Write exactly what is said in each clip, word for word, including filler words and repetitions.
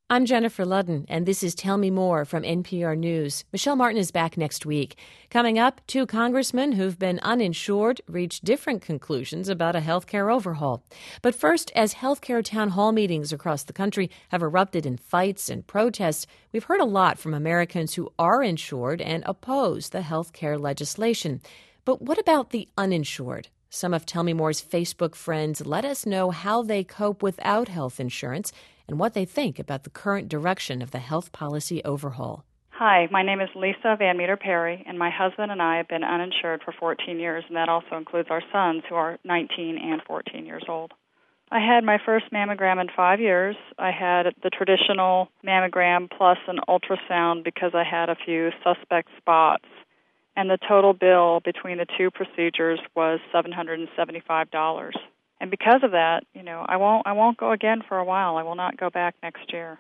I'm Jennifer Ludden, and this is Tell Me More from N P R News. Michelle Martin is back next week. Coming up, two congressmen who've been uninsured reach different conclusions about a health care overhaul. But first, as health care town hall meetings across the country have erupted in fights and protests, we've heard a lot from Americans who are insured and oppose the health care legislation. But what about the uninsured? Some of Tell Me More's Facebook friends let us know how they cope without health insurance and what they think about the current direction of the health policy overhaul. Hi, my name is Lisa Van Meter Perry, and my husband and I have been uninsured for fourteen years, and that also includes our sons, who are nineteen and fourteen years old. I had my first mammogram in five years. I had the traditional mammogram plus an ultrasound because I had a few suspect spots, and the total bill between the two procedures was seven hundred seventy-five dollars. And because of that, you know, I won't I won't go again for a while. I will not go back next year.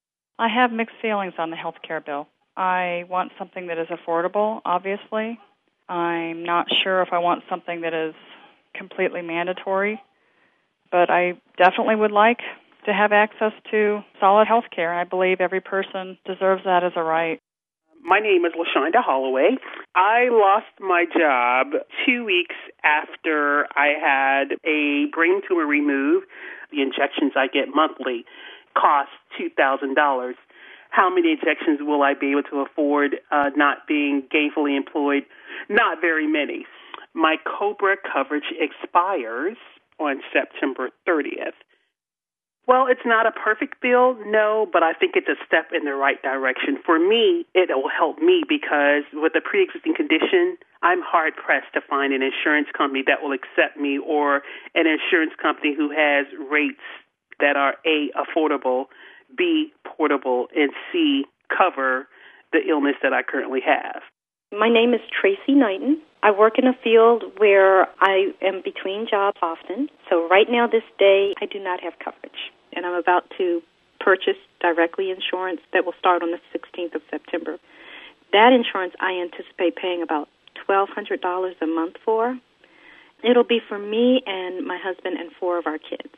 I have mixed feelings on the health care bill. I want something that is affordable, obviously. I'm not sure if I want something that is completely mandatory, but I definitely would like to have access to solid health care, and I believe every person deserves that as a right. My name is LaShonda Holloway. I lost my job two weeks after I had a brain tumor removed. The injections I get monthly cost two thousand dollars. How many injections will I be able to afford uh, not being gainfully employed? Not very many. My COBRA coverage expires on September thirtieth. Well, it's not a perfect bill, no, but I think it's a step in the right direction. For me, it will help me because with a pre-existing condition, I'm hard-pressed to find an insurance company that will accept me or an insurance company who has rates that are A, affordable, B, portable, and C, cover the illness that I currently have. My name is Tracy Knighton. I work in a field where I am between jobs often. So right now, this day, I do not have coverage. And I'm about to purchase directly insurance that will start on the sixteenth of September. That insurance I anticipate paying about twelve hundred dollars a month for. It'll be for me and my husband and four of our kids.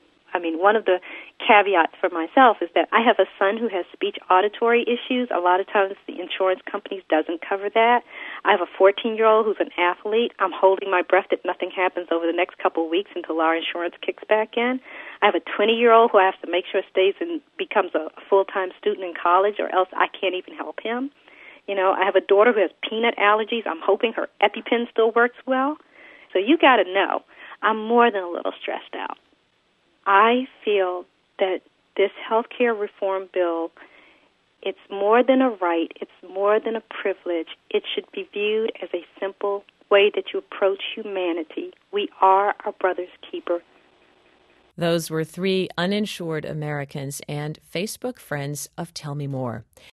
I mean, one of the caveats for myself is that I have a son who has speech auditory issues. A lot of times the insurance companies doesn't cover that. I have a fourteen-year-old who's an athlete. I'm holding my breath that nothing happens over the next couple of weeks until our insurance kicks back in. I have a twenty-year-old who I have to make sure stays and becomes a full-time student in college, or else I can't even help him. You know, I have a daughter who has peanut allergies. I'm hoping her EpiPen still works well. So you got to know, I'm more than a little stressed out. I feel that this health care reform bill, it's more than a right, it's more than a privilege. It should be viewed as a simple way that you approach humanity. We are our brother's keeper. Those were three uninsured Americans and Facebook friends of Tell Me More.